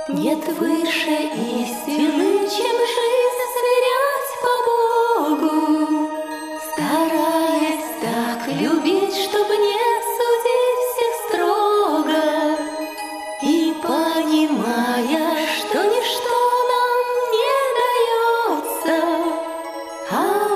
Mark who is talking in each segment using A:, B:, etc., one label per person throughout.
A: Нет выше истины, чем жизнь сверять по Богу, стараясь так любить, чтоб не судить всех строго, и понимая, что ничто нам не дается, а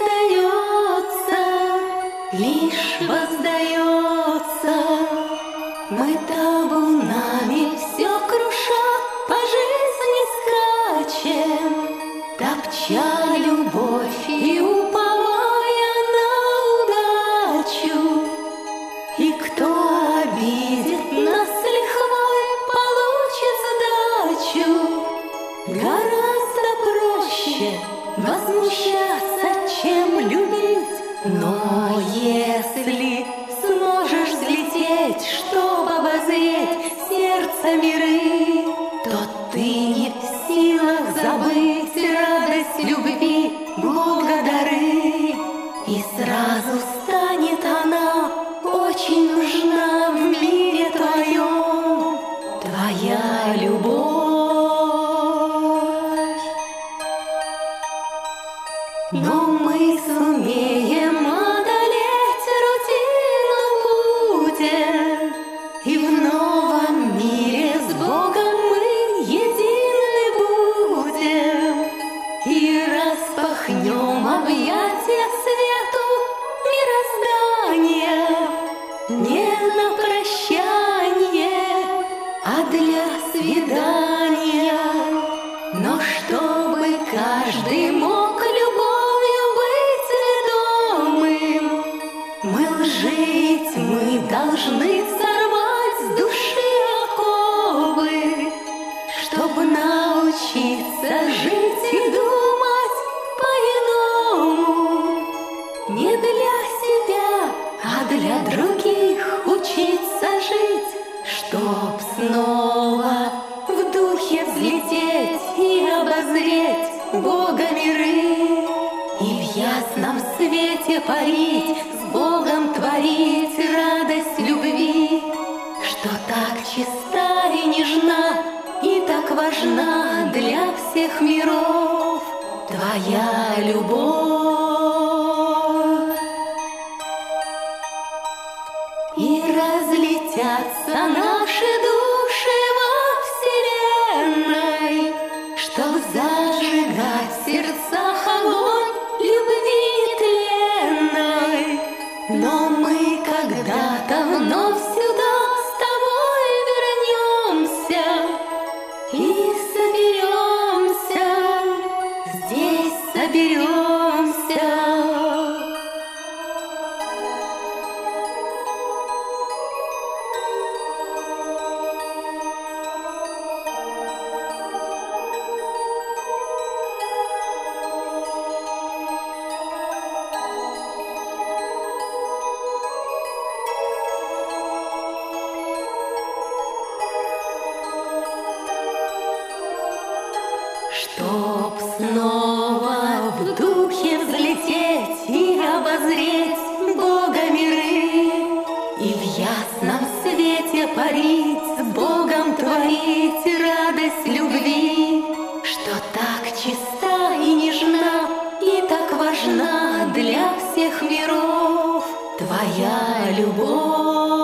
A: воздается, лишь воздается. Мы табунами все круша, по жизни скачем, топча любовь и уповая на удачу. И кто обидит нас лихвой, получит сдачу. Гораздо проще возмущаться, чем любить. Но если сможешь взлететь, чтоб обозреть сердце миры, то ты не в силах забыть радость любви, благодары. И сразу станет она очень нужна в мире твоем, твоя любовь. Но мы сумеем одолеть рутину путем, и в новом мире с Богом мы едины будем, и распахнем объятия свету мироздания, не на прощание, а для свидания. Но чтобы каждый мог любовью быть ведомым, мы лжи и тьмы должны сорвать с души оковы, чтобы научиться жить и думать по-иному. Не для себя, а для других учиться жить, чтоб снова в духе взлететь и обозреть Бога миры, и в ясном свете парить, с Богом творить радость любви, что так чиста и нежна, и так важна для всех миров твоя любовь. И разлетятся наши души во вселенной, чтоб зажигать в сердцах огонь любви тленной. Но мы когда-то вновь сюда с тобой вернемся и соберемся, здесь соберемся. Чтоб снова в духе взлететь и обозреть Бога миры, и в ясном свете парить, с Богом творить радость любви, что так чиста и нежна, и так важна для всех миров твоя любовь.